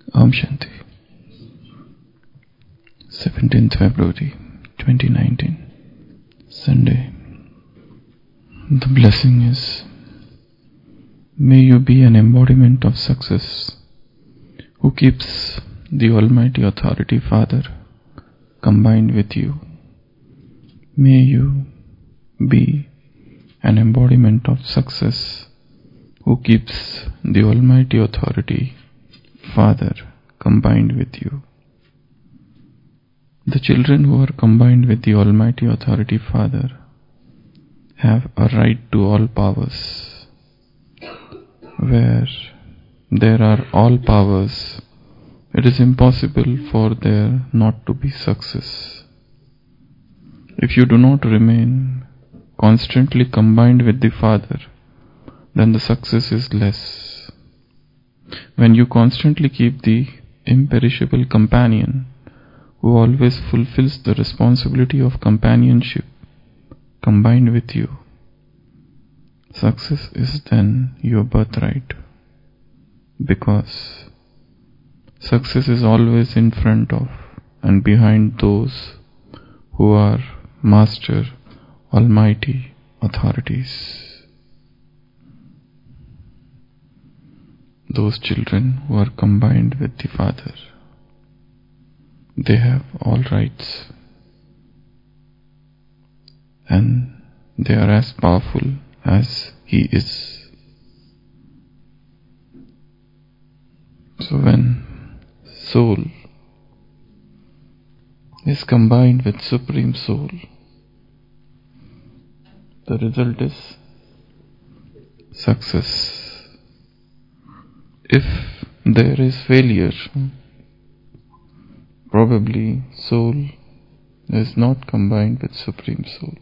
Om Shanti. 17th February 2019, Sunday. The blessing is, may you be an embodiment of success who keeps the Almighty Authority Father combined with you. May you be an embodiment of success who keeps the Almighty Authority Father combined with you. The children who are combined with the Almighty Authority Father have a right to all powers. Where there are all powers, it is impossible for there not to be success. If you do not remain constantly combined with the Father, then the success is less. When you constantly keep the imperishable companion who always fulfills the responsibility of companionship combined with you, success is then your birthright, because success is always in front of and behind those who are Master Almighty authorities. Those children who are combined with the Father, they have all rights, and they are as powerful as He is. So when soul is combined with Supreme Soul, the result is success. If there is failure, probably soul is not combined with Supreme Soul.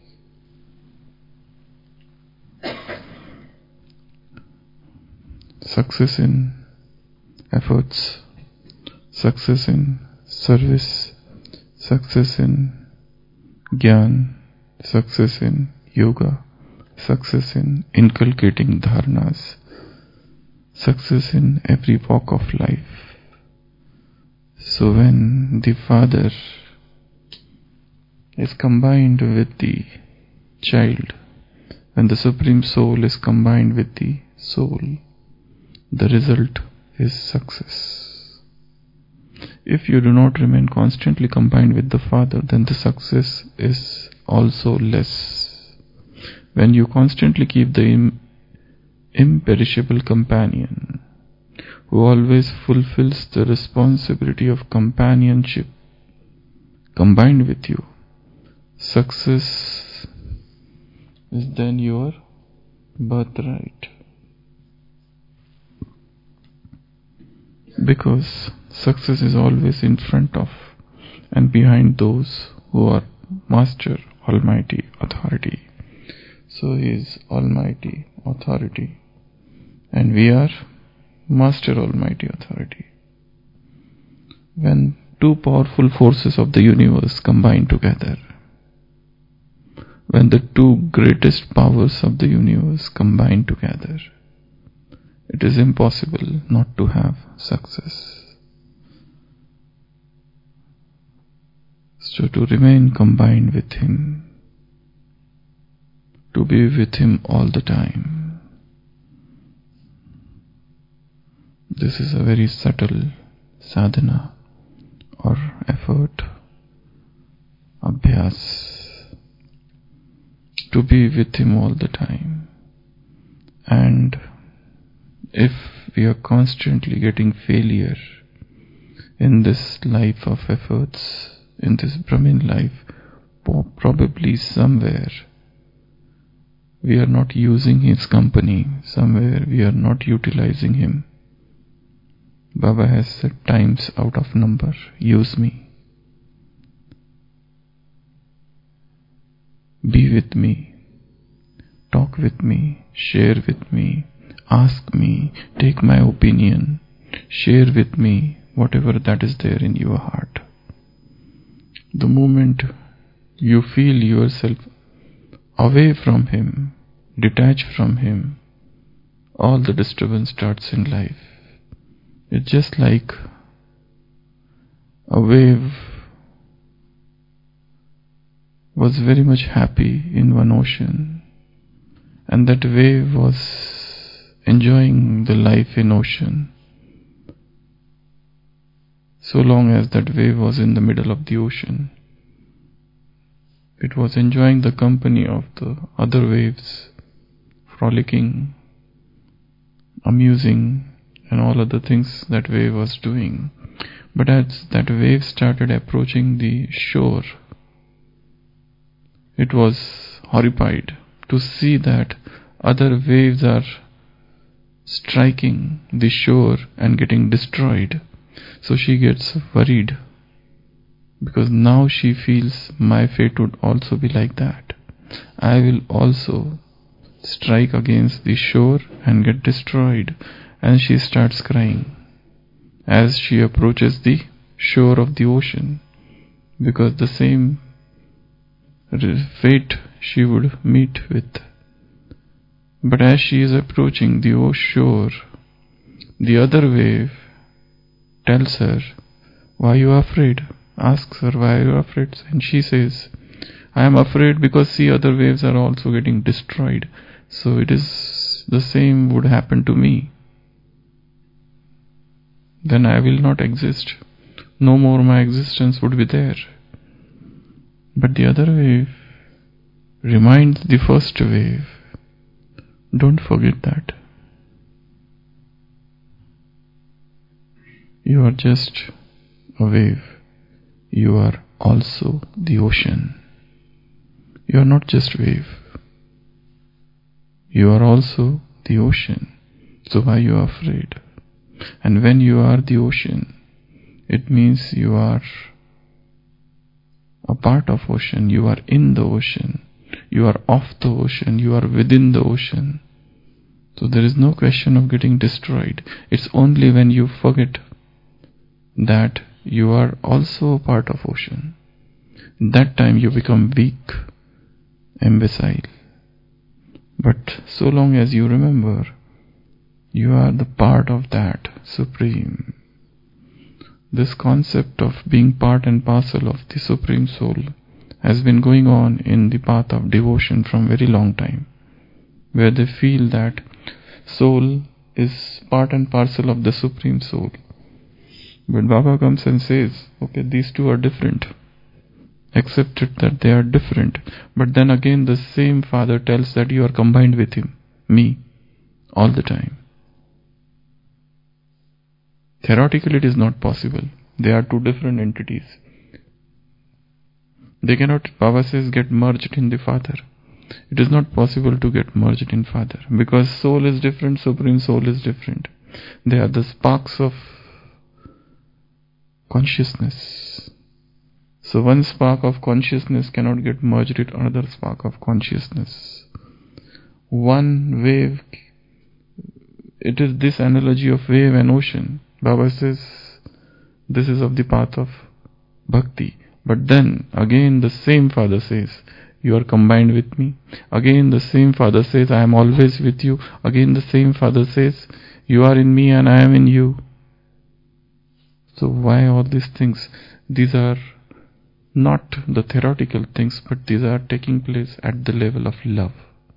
Success in efforts, success in service, success in Gyan, success in yoga, success in inculcating dharnas, success in every walk of life. So when the Father is combined with the child, when the Supreme Soul is combined with the soul, the result is success. If you do not remain constantly combined with the Father, then the success is also less. When you constantly keep the imperishable companion who always fulfills the responsibility of companionship combined with you, success is then your birthright. Because success is always in front of and behind those who are Master Almighty Authority. So He is Almighty Authority, and we are Master Almighty Authority. When two powerful forces of the universe combine together, when the two greatest powers of the universe combine together, it is impossible not to have success. So to remain combined with Him, to be with Him all the time, this is a very subtle sadhana or effort, abhyas, to be with Him all the time. And if we are constantly getting failure in this life of efforts, in this Brahmin life, probably somewhere we are not using His company, somewhere we are not utilizing Him. Baba has said times out of number, use me, be with me, talk with me, share with me, ask me, take my opinion, share with me whatever that is there in your heart. The moment you feel yourself away from Him, detached from Him, all the disturbance starts in life. It's just like A wave was very much happy in one ocean, and that wave was enjoying the life in ocean so long as that wave was in the middle of the ocean. It was enjoying the company of the other waves, frolicking, amusing, and all other things that wave was doing. But as that wave started approaching the shore, it was horrified to see that other waves are striking the shore and getting destroyed. So she gets worried, because now she feels my fate would also be like that. I will also strike against the shore and get destroyed. And she starts crying as she approaches the shore of the ocean, because the same fate she would meet with. But as she is approaching the shore, the other wave tells her, "Why you are afraid?" Asks her, "Why are you afraid?" And she says, "I am afraid because see, other waves are also getting destroyed. So it is the same would happen to me. Then I will not exist. No more my existence would be there." But the other wave reminds the first wave, "Don't forget that. You are just a wave. You are also the ocean. You are not just wave. You are also the ocean. So why you are afraid?" And when you are the ocean, it means you are a part of ocean. You are in the ocean. You are of the ocean. You are within the ocean. So there is no question of getting destroyed. It's only when you forget that you are also a part of ocean, that time you become weak, imbecile. But so long as you remember, you are the part of that Supreme. This concept of being part and parcel of the Supreme Soul has been going on in the path of devotion from very long time, where they feel that soul is part and parcel of the Supreme Soul. But Baba comes and says, okay, these two are different. Accept it that they are different. But then again the same Father tells that you are combined with him, me, all the time. Theoretically it is not possible. They are two different entities. They cannot, Baba says, get merged in the Father. It is not possible to get merged in Father, because soul is different, Supreme Soul is different. They are the sparks of consciousness. So one spark of consciousness cannot get merged with another spark of consciousness. One wave, it is this analogy of wave and ocean. Baba says this is of the path of bhakti. But then again the same Father says, you are combined with me. Again the same Father says, I am always with you. Again the same Father says, you are in me and I am in you. So why all these things? These are not the theoretical things, but these are taking place at the level of love.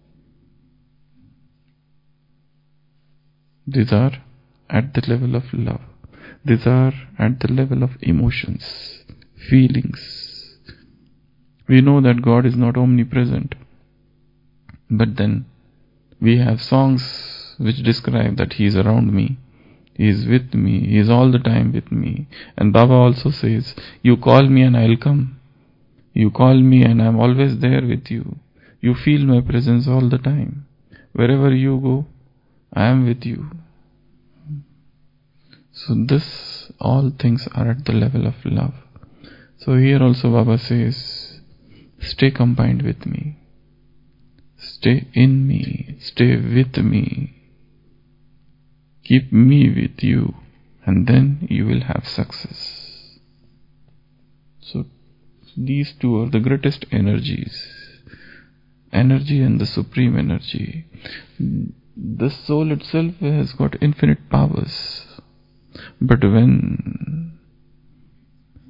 These are at the level of love. These are at the level of emotions, feelings. We know that God is not omnipresent, but then we have songs which describe that He is around me, He is with me, He is all the time with me. And Baba also says, you call me and I will come. You call me and I am always there with you. You feel my presence all the time. Wherever you go, I am with you. So this, all things are at the level of love. So here also Baba says, stay combined with me. Stay in me. Stay with me. Keep me with you, and then you will have success. So these two are the greatest energies. Energy and the supreme energy. The soul itself has got infinite powers. But when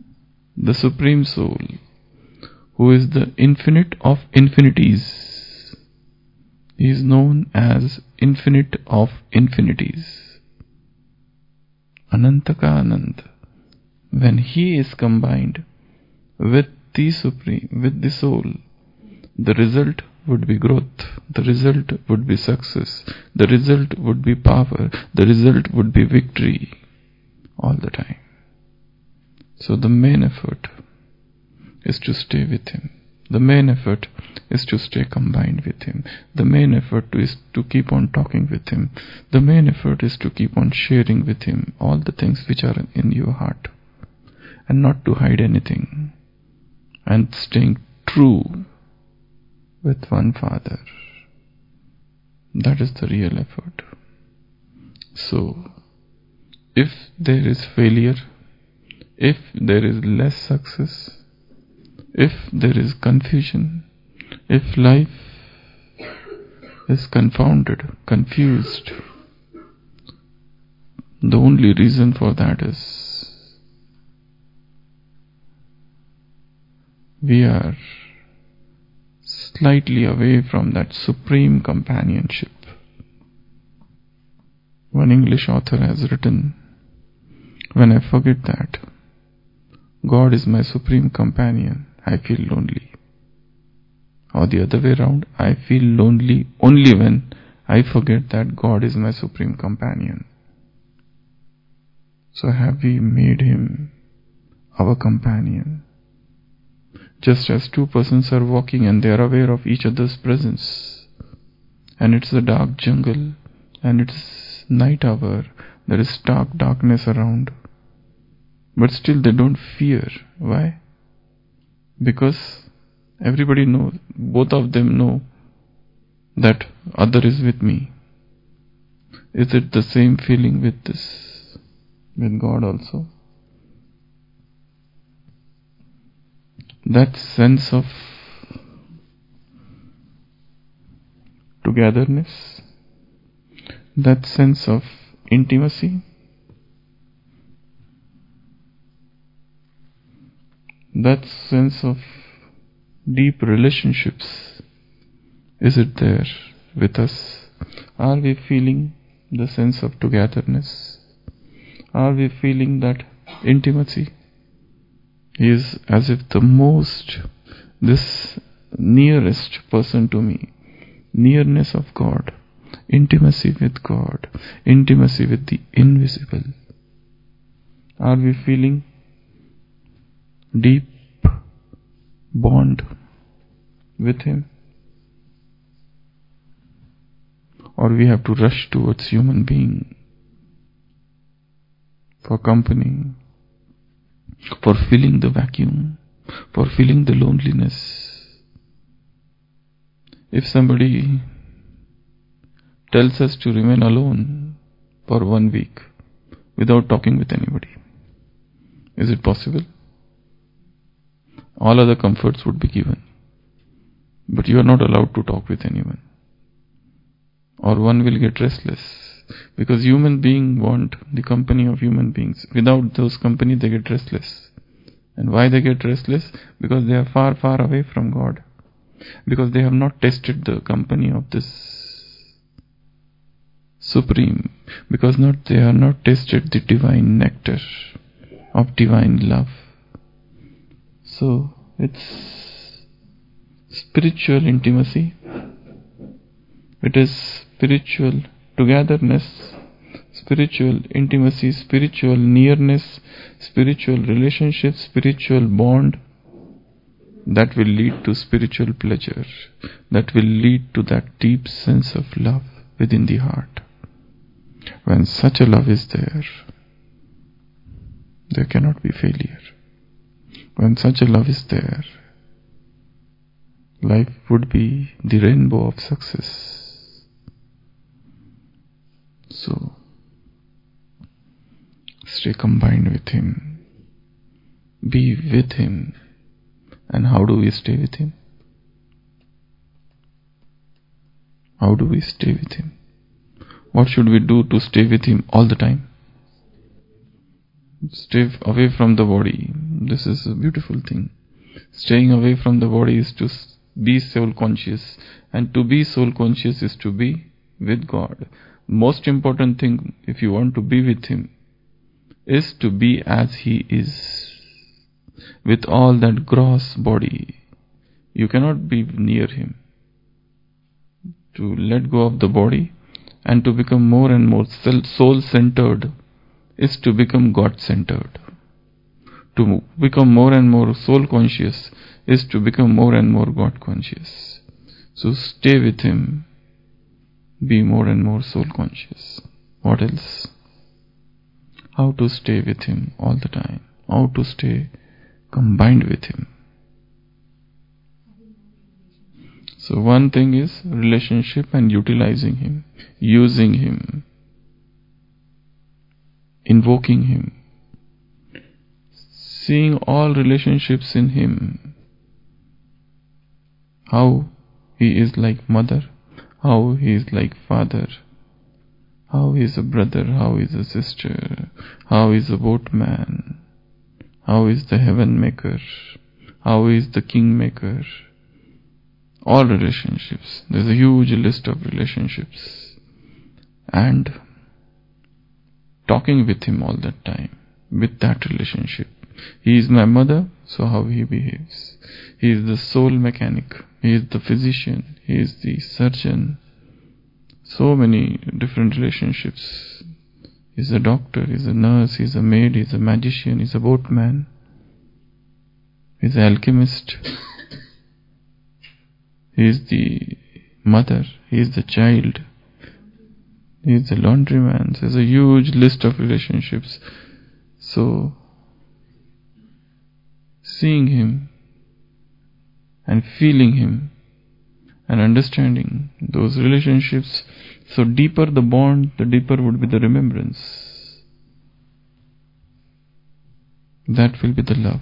the Supreme Soul, who is the infinite of infinities. He is known as infinite of infinities. Anantaka Ananta. When he is combined with the Supreme, with the Soul, the result would be growth, the result would be success, the result would be power, the result would be victory all the time. So the main effort is to stay with him. The main effort is to stay combined with him. The main effort is to keep on talking with him. The main effort is to keep on sharing with him all the things which are in your heart, and not to hide anything, and staying true with one Father. That is the real effort. So, if there is failure, if there is less success, if there is confusion, if life is confounded, confused, the only reason for that is we are slightly away from that supreme companionship. One English author has written, "When I forget that God is my supreme companion, I feel lonely." Or the other way around, I feel lonely only when I forget that God is my supreme companion. So have we made him our companion? Just as two persons are walking and they are aware of each other's presence, and it's a dark jungle, and it's night hour, there is stark darkness around, but still they don't fear. Why? Because everybody knows, both of them know that other is with me. Is it the same feeling with God also? That sense of togetherness, that sense of intimacy, that sense of deep relationships, is it there with us? Are we feeling the sense of togetherness? Are we feeling that intimacy? He is as if this nearest person to me, nearness of God, intimacy with God, intimacy with the invisible. Are we feeling deep bond with him? Or we have to rush towards human being for company, for filling the vacuum, for filling the loneliness. If somebody tells us to remain alone for 1 week without talking with anybody, is it possible? All other comforts would be given, but you are not allowed to talk with anyone, or one will get restless. Because human beings want the company of human beings. Without those company, they get restless. And why they get restless? Because they are far, far away from God. Because they have not tasted the company of this Supreme. Because they have not tasted the divine nectar of divine love. So, it's spiritual intimacy. It is spiritual togetherness, spiritual intimacy, spiritual nearness, spiritual relationship, spiritual bond that will lead to spiritual pleasure, that will lead to that deep sense of love within the heart. When such a love is there, there cannot be failure. When such a love is there, life would be the rainbow of success. So, stay combined with him. Be with him. And how do we stay with him? How do we stay with him? What should we do to stay with him all the time? Stay away from the body. This is a beautiful thing. Staying away from the body is to be soul conscious, and to be soul conscious is to be with God. Most important thing, if you want to be with Him, is to be as He is, with all that gross body. You cannot be near Him. To let go of the body and to become more and more soul-centered is to become God-centered. To become more and more soul-conscious is to become more and more God-conscious. So stay with Him. Be more and more soul-conscious. What else? How to stay with Him all the time. How to stay combined with Him. So one thing is relationship and utilizing Him, using Him, invoking Him, seeing all relationships in Him, how He is like mother, how He is like father, how He is a brother, how He is a sister, how He is a boatman, how He is the heaven maker, how He is the king maker. All relationships. There's a huge list of relationships. And talking with Him all that time, with that relationship. He is my mother, so how He behaves. He is the soul mechanic. He is the physician. He is the surgeon. So many different relationships. He is a doctor, he is a nurse, he is a maid, he is a magician, he is a boatman. He is an alchemist. He is the mother, he is the child, he is the laundryman. There's a huge list of relationships. So, seeing Him and feeling Him and understanding those relationships, so deeper the bond, the deeper would be the remembrance. That will be the love.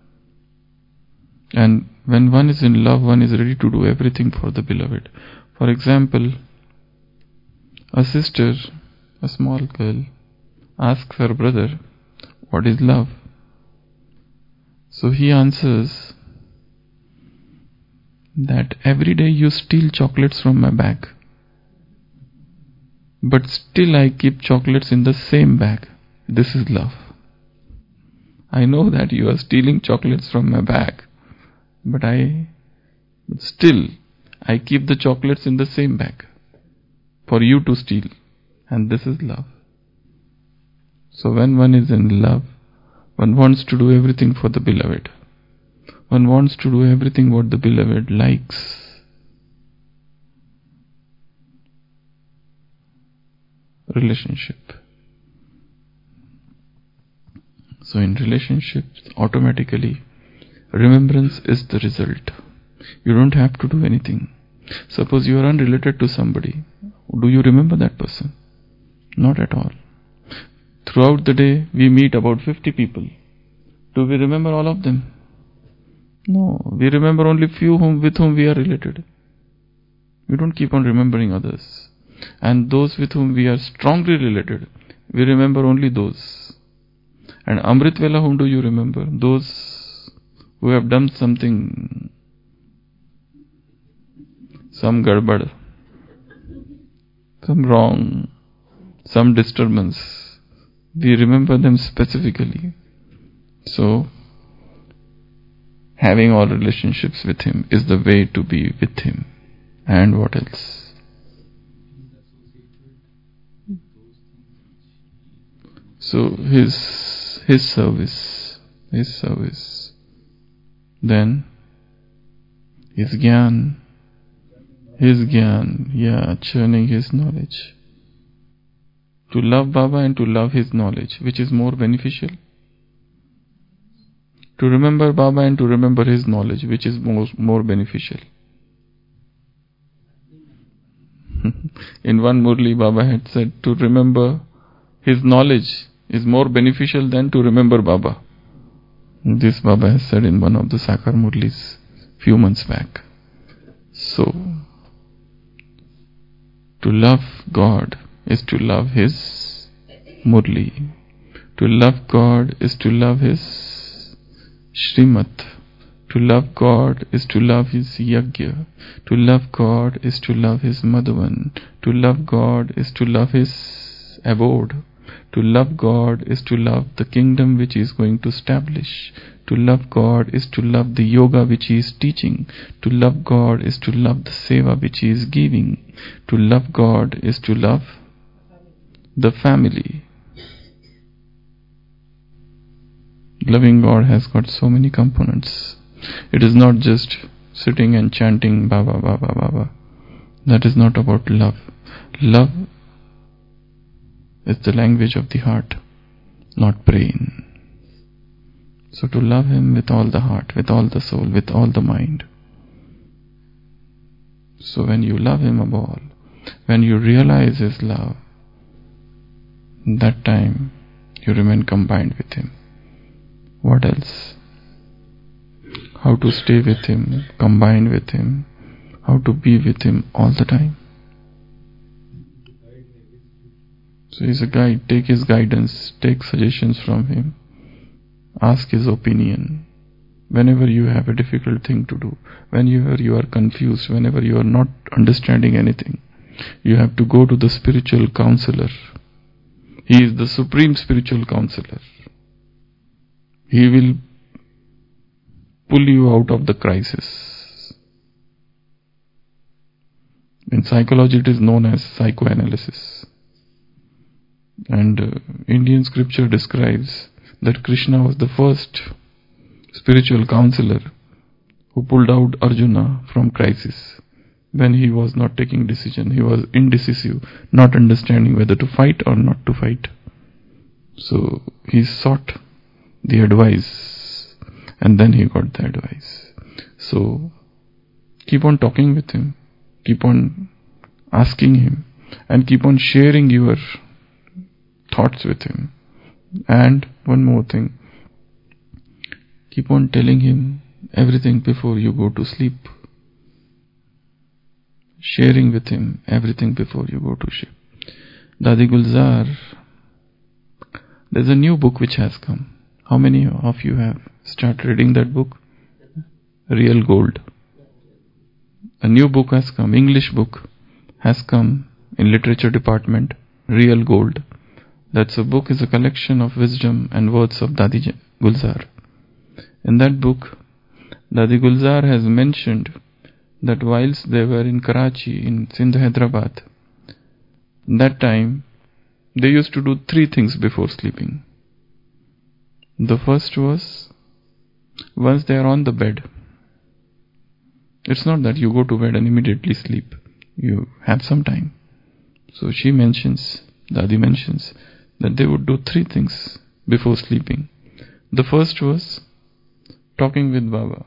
And when one is in love, one is ready to do everything for the beloved. For example, a sister, a small girl, asks her brother, "What is love?" So he answers that every day you steal chocolates from my bag, but still I keep chocolates in the same bag. This is love. I know that you are stealing chocolates from my bag, but still I keep the chocolates in the same bag for you to steal, and this is love. So when one is in love, one wants to do everything for the beloved. One wants to do everything what the beloved likes. Relationship. So in relationships, automatically remembrance is the result. You don't have to do anything. Suppose you are unrelated to somebody. Do you remember that person? Not at all. Throughout the day, we meet about 50 people. Do we remember all of them? No. We remember only few with whom we are related. We don't keep on remembering others. And those with whom we are strongly related, we remember only those. And Amrit Vela, whom do you remember? Those who have done something, some garbad, some wrong, some disturbance. We remember them specifically. So, having all relationships with Him is the way to be with Him. And what else? So, His service, then His Gyan, churning His knowledge. To love Baba and to love His knowledge, which is more beneficial? To remember Baba and to remember His knowledge, which is more beneficial? In one Murli, Baba had said to remember His knowledge is more beneficial than to remember Baba. This Baba has said in one of the Sakar Murlis few months back. So, to love God is to love His Murli. To To love God is to love His Srimad. To love God is to love His Yajna. To love God is to love His Madhavan. To love God is to love His abode. To love God is to love the kingdom which He is going to establish. To love God is to love the yoga which He is teaching. To love God is to love the seva which He is giving. To love God is to love the family. Loving God has got so many components. It is not just sitting and chanting Baba, Baba, Baba. That is not about love. Love is the language of the heart, not brain. So to love Him with all the heart, with all the soul, with all the mind. So when you love Him above all, when you realize His love, that time you remain combined with Him. What else? How to stay with Him, combine with Him, how to be with Him all the time. So He's a guide. Take His guidance, take suggestions from Him, ask His opinion. Whenever you have a difficult thing to do, whenever you are confused, whenever you are not understanding anything, you have to go to the spiritual counselor. He is the supreme spiritual counselor. He will pull you out of the crisis. In psychology it is known as psychoanalysis. And Indian scripture describes that Krishna was the first spiritual counselor who pulled out Arjuna from crisis. When he was not taking decision, he was indecisive, not understanding whether to fight or not to fight. So he sought the advice, and then he got the advice. So keep on talking with him, keep on asking him, and keep on sharing your thoughts with him. And one more thing, keep on telling him everything before you go to sleep. Sharing with him everything before you go to sleep. Dadi Gulzar, there's a new book which has come. How many of you have started reading that book? Real Gold. A new book has come, English book has come in literature department, Real Gold. That's a book is a collection of wisdom and words of Dadi Gulzar. In that book, Dadi Gulzar has mentioned that whilst they were in Karachi, in Sindh, Hyderabad, that time they used to do 3 things before sleeping. The first was, once they are on the bed, it's not that you go to bed and immediately sleep. You have some time. So she mentions, Dadi mentions, that they would do 3 things before sleeping. The first was talking with Baba,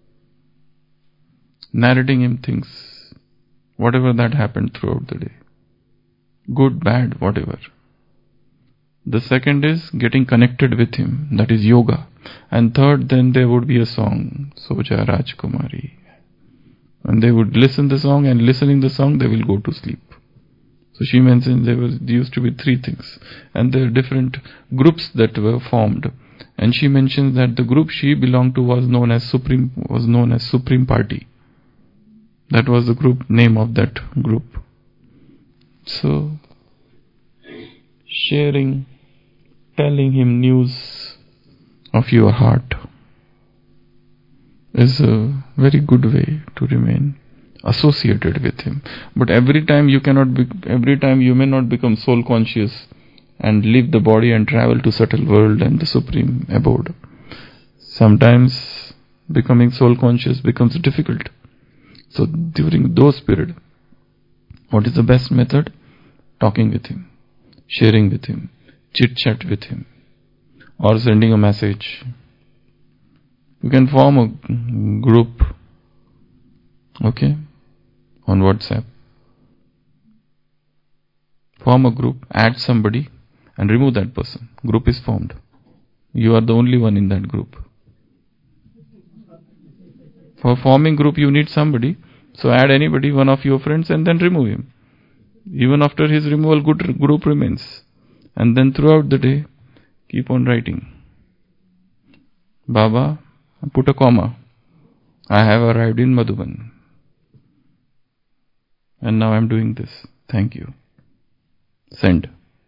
narrating him things, whatever that happened throughout the day, good, bad, whatever. The second is getting connected with him, that is yoga. And third, then there would be a song, Soja Rajkumari. And they would listen the song, and listening the song, they will go to sleep. So she mentions there used to be 3 things, and there are different groups that were formed. And she mentions that the group she belonged to was known as Supreme Party. That was the group name of that group. So, sharing, telling him news of your heart is a very good way to remain associated with him. But every time you may not become soul conscious and leave the body and travel to subtle world and the supreme abode. Sometimes becoming soul conscious becomes difficult. So during those periods, what is the best method? Talking with him, sharing with him, chit-chat with him, or sending a message. You can form a group, okay, on WhatsApp. Form a group, add somebody, and remove that person. Group is formed. You are the only one in that group. For forming group, you need somebody. So add anybody, one of your friends, and then remove him. Even after his removal, good group remains. And then throughout the day, Keep on writing. Baba, put a comma. I have arrived in Madhuban. And now I am doing this. Thank you. Send.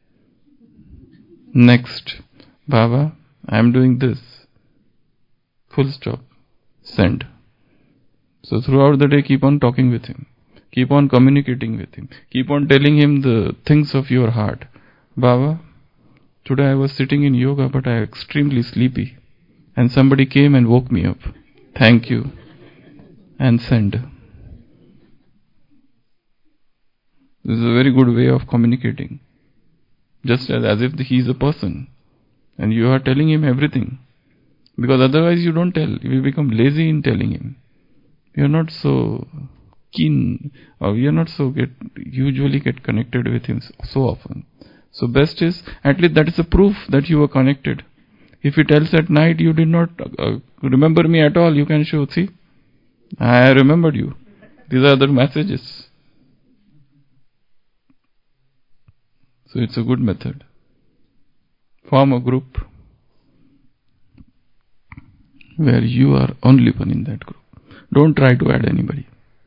Next. Baba, I am doing this. Full stop. Send. So throughout the day, keep on talking with him. Keep on communicating with him. Keep on telling him the things of your heart. Baba, today I was sitting in yoga, but I am extremely sleepy. And somebody came and woke me up. Thank you. And send. This is a very good way of communicating. Just as if he is a person. And you are telling him everything. Because otherwise you don't tell. You become lazy in telling him. You are not so keen, or you are not so usually get connected with him so often. So best is, at least that is a proof that you were connected. If he tells at night you did not remember me at all, you can show, see, I remembered you. These are the messages. So it's a good method. Form a group where you are only one in that group. Don't try to add anybody.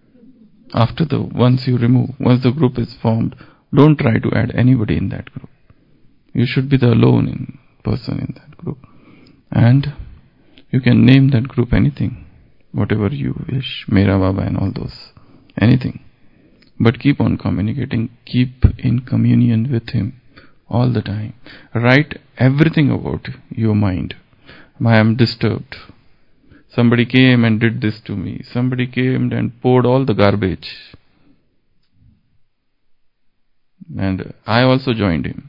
Once the group is formed, don't try to add anybody in that group. You should be the alone person in that group. And you can name that group anything, whatever you wish, Mera Baba and all those, anything. But keep on communicating, keep in communion with him all the time. Write everything about your mind. I am disturbed. Somebody came and did this to me. Somebody came and poured all the garbage. And I also joined him.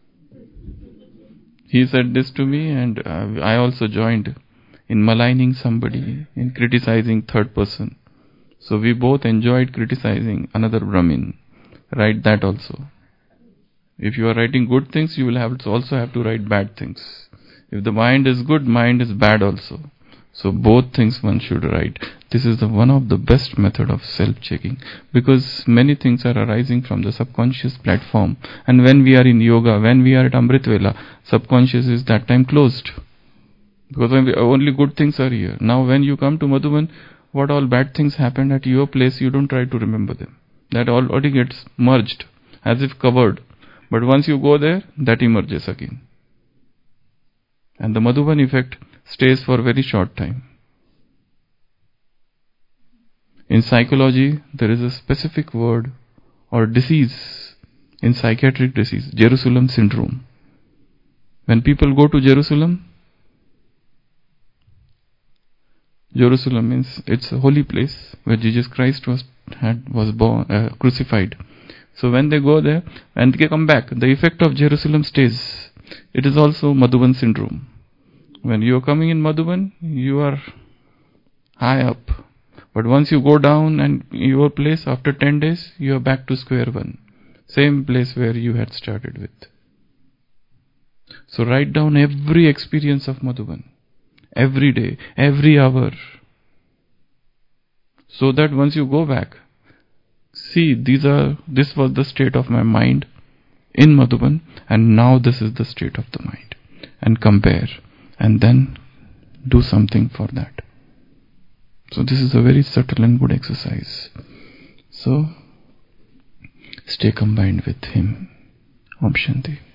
He said this to me, and I also joined in maligning somebody, in criticizing third person. So we both enjoyed criticizing another Brahmin. Write that also. If you are writing good things, you will also have to write bad things. If the mind is good, mind is bad also. So both things one should write. This is one of the best method of self-checking, because many things are arising from the subconscious platform. And when we are in yoga, when we are at Amrit Vela, subconscious is that time closed. Because only good things are here. Now when you come to Madhuban, what all bad things happened at your place, you don't try to remember them. That already gets merged, as if covered. But once you go there, that emerges again. And the Madhuban effect stays for a very short time. In psychology, there is a specific word or disease in psychiatric disease, Jerusalem syndrome. When people go to Jerusalem means it's a holy place where Jesus Christ was crucified. So when they go there and they come back, the effect of Jerusalem stays. It is also Madhuban syndrome. When you are coming in Madhuban, you are high up. But once you go down and your place, after 10 days, you are back to square one. Same place where you had started with. So write down every experience of Madhuban. Every day, every hour. So that once you go back, see, this was the state of my mind in Madhuban, and now this is the state of the mind. And compare. And then do something for that. So this is a very subtle and good exercise. So stay combined with him. Om Shanti.